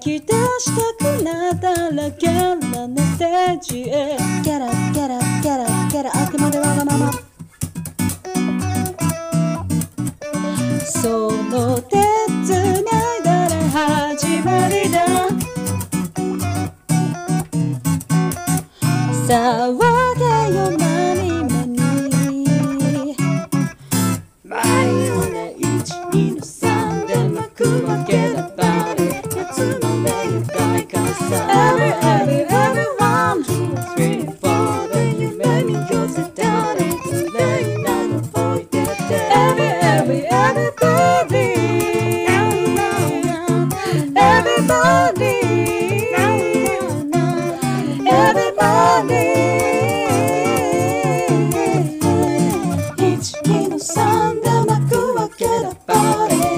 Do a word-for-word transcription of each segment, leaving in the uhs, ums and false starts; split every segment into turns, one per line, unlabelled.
き出したくなったらゲラのステージへゲラゲラゲラゲラあくまでわがままその手つないだら始まりだ騒げよ何々マイオネいちにのさんで巻くわけだバリ夏のメイ大感謝 Every every everyone two three four で夢見寄せたりつれいなのおいでて Every every everybody Everybody Everybody いちにのさんで巻くわけだバリ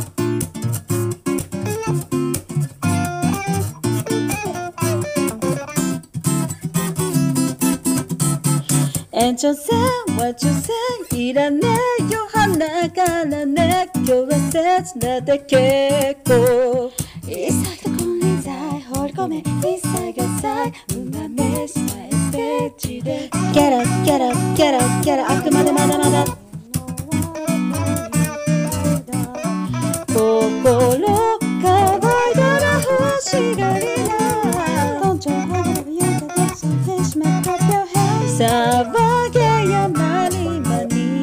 延長線は抽選いらねえよ鼻からね今日は切なだけこう一切と金輪際放り込め一切がさいうまめさえステージでゲラゲラゲラゲラあくまでまだまだ心乾いたら欲しがりなどんちょんはがるようだでそうてしまったよ騒げやまにまに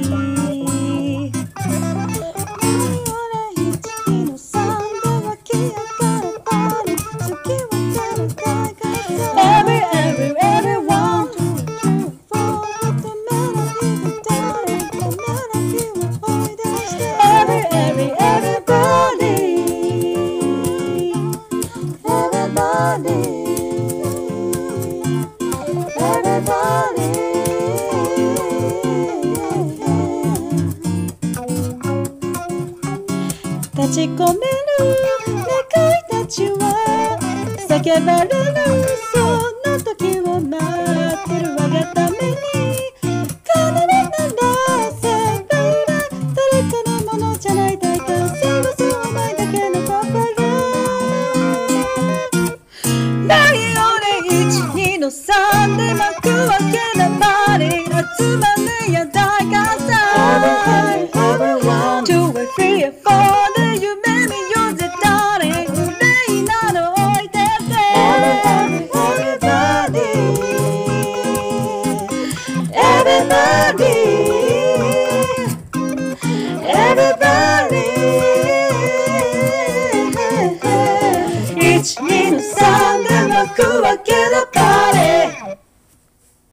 俺いちにのさんで湧き上がるバリ好きはただ大会 Every every everyone two three four ってメロディーで誰かメロディーを追い出して Every every everybody Everybody Everybody立ち込める願いたちは叫ばれるその時を待ってる我がために叶わならせばいいな誰かのものじゃない大歓声はそう思いだけの心ない俺いちにのさんで巻くわけだバリ集ま